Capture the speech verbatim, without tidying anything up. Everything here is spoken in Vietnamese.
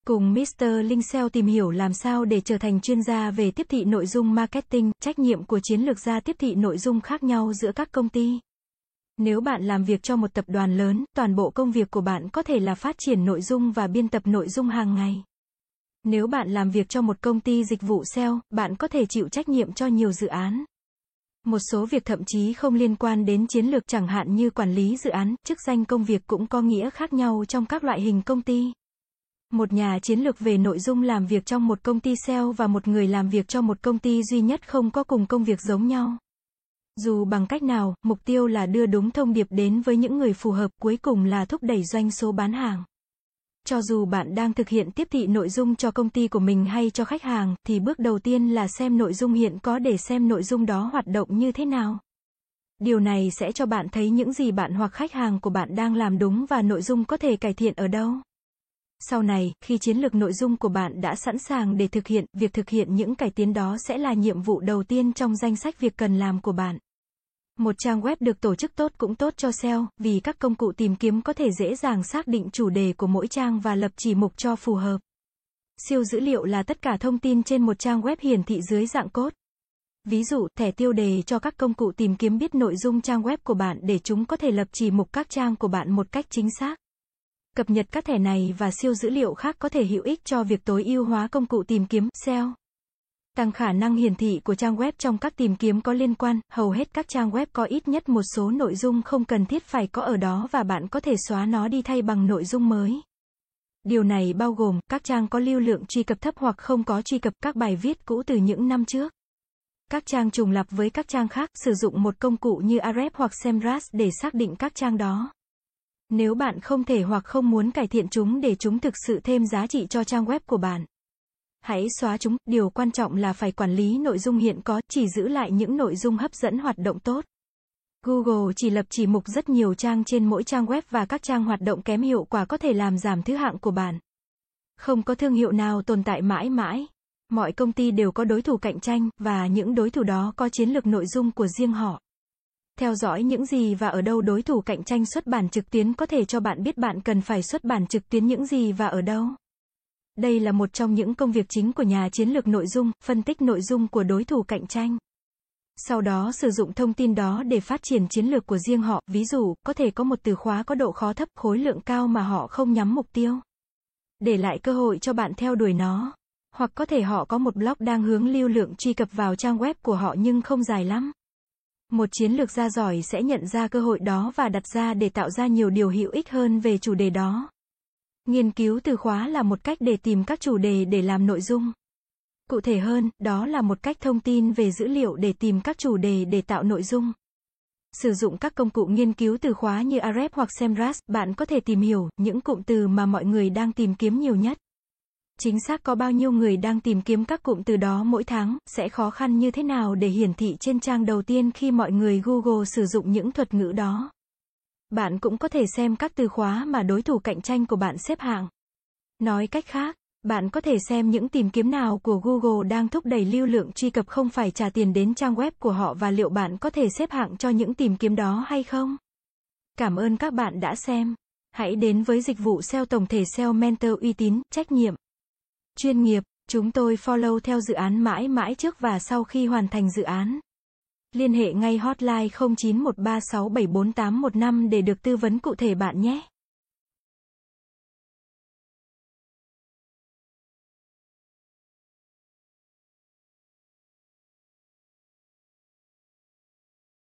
Cùng mít tơ Linh ét e o tìm hiểu làm sao để trở thành chuyên gia về tiếp thị nội dung marketing, trách nhiệm của chiến lược gia tiếp thị nội dung khác nhau giữa các công ty. Nếu bạn làm việc cho một tập đoàn lớn, toàn bộ công việc của bạn có thể là phát triển nội dung và biên tập nội dung hàng ngày. Nếu bạn làm việc cho một công ty dịch vụ ét e o, bạn có thể chịu trách nhiệm cho nhiều dự án. Một số việc thậm chí không liên quan đến chiến lược, chẳng hạn như quản lý dự án, chức danh công việc cũng có nghĩa khác nhau trong các loại hình công ty. Một nhà chiến lược về nội dung làm việc trong một công ty ét e o và một người làm việc cho một công ty duy nhất không có cùng công việc giống nhau. Dù bằng cách nào, mục tiêu là đưa đúng thông điệp đến với những người phù hợp, cuối cùng là thúc đẩy doanh số bán hàng. Cho dù bạn đang thực hiện tiếp thị nội dung cho công ty của mình hay cho khách hàng, thì bước đầu tiên là xem nội dung hiện có để xem nội dung đó hoạt động như thế nào. Điều này sẽ cho bạn thấy những gì bạn hoặc khách hàng của bạn đang làm đúng và nội dung có thể cải thiện ở đâu. Sau này, khi chiến lược nội dung của bạn đã sẵn sàng để thực hiện, việc thực hiện những cải tiến đó sẽ là nhiệm vụ đầu tiên trong danh sách việc cần làm của bạn. Một trang web được tổ chức tốt cũng tốt cho ét e o, vì các công cụ tìm kiếm có thể dễ dàng xác định chủ đề của mỗi trang và lập chỉ mục cho phù hợp. Siêu dữ liệu là tất cả thông tin trên một trang web hiển thị dưới dạng code. Ví dụ, thẻ tiêu đề cho các công cụ tìm kiếm biết nội dung trang web của bạn để chúng có thể lập chỉ mục các trang của bạn một cách chính xác. Cập nhật các thẻ này và siêu dữ liệu khác có thể hữu ích cho việc tối ưu hóa công cụ tìm kiếm ét e o. Tăng khả năng hiển thị của trang web trong các tìm kiếm có liên quan, hầu hết các trang web có ít nhất một số nội dung không cần thiết phải có ở đó và bạn có thể xóa nó đi thay bằng nội dung mới. Điều này bao gồm các trang có lưu lượng truy cập thấp hoặc không có truy cập, các bài viết cũ từ những năm trước. Các trang trùng lặp với các trang khác, sử dụng một công cụ như Ahrefs hoặc Semrush để xác định các trang đó. Nếu bạn không thể hoặc không muốn cải thiện chúng để chúng thực sự thêm giá trị cho trang web của bạn, hãy xóa chúng. Điều quan trọng là phải quản lý nội dung hiện có, chỉ giữ lại những nội dung hấp dẫn hoạt động tốt. Google chỉ lập chỉ mục rất nhiều trang trên mỗi trang web và các trang hoạt động kém hiệu quả có thể làm giảm thứ hạng của bạn. Không có thương hiệu nào tồn tại mãi mãi. Mọi công ty đều có đối thủ cạnh tranh, và những đối thủ đó có chiến lược nội dung của riêng họ. Theo dõi những gì và ở đâu đối thủ cạnh tranh xuất bản trực tuyến có thể cho bạn biết bạn cần phải xuất bản trực tuyến những gì và ở đâu. Đây là một trong những công việc chính của nhà chiến lược nội dung, phân tích nội dung của đối thủ cạnh tranh. Sau đó sử dụng thông tin đó để phát triển chiến lược của riêng họ, ví dụ, có thể có một từ khóa có độ khó thấp, khối lượng cao mà họ không nhắm mục tiêu. Để lại cơ hội cho bạn theo đuổi nó. Hoặc có thể họ có một blog đang hướng lưu lượng truy cập vào trang web của họ nhưng không dài lắm. Một chiến lược gia giỏi sẽ nhận ra cơ hội đó và đặt ra để tạo ra nhiều điều hữu ích hơn về chủ đề đó. Nghiên cứu từ khóa là một cách để tìm các chủ đề để làm nội dung. Cụ thể hơn, đó là một cách thông tin về dữ liệu để tìm các chủ đề để tạo nội dung. Sử dụng các công cụ nghiên cứu từ khóa như Ahrefs hoặc Semrush, bạn có thể tìm hiểu những cụm từ mà mọi người đang tìm kiếm nhiều nhất. Chính xác có bao nhiêu người đang tìm kiếm các cụm từ đó mỗi tháng, sẽ khó khăn như thế nào để hiển thị trên trang đầu tiên khi mọi người Google sử dụng những thuật ngữ đó. Bạn cũng có thể xem các từ khóa mà đối thủ cạnh tranh của bạn xếp hạng. Nói cách khác, bạn có thể xem những tìm kiếm nào của Google đang thúc đẩy lưu lượng truy cập không phải trả tiền đến trang web của họ và liệu bạn có thể xếp hạng cho những tìm kiếm đó hay không. Cảm ơn các bạn đã xem. Hãy đến với dịch vụ ét e o tổng thể ét e o Mentor uy tín, trách nhiệm, chuyên nghiệp. Chúng tôi follow theo dự án mãi mãi trước và sau khi hoàn thành dự án. Liên hệ ngay hotline không chín một ba sáu bảy bốn tám một năm để được tư vấn cụ thể bạn nhé.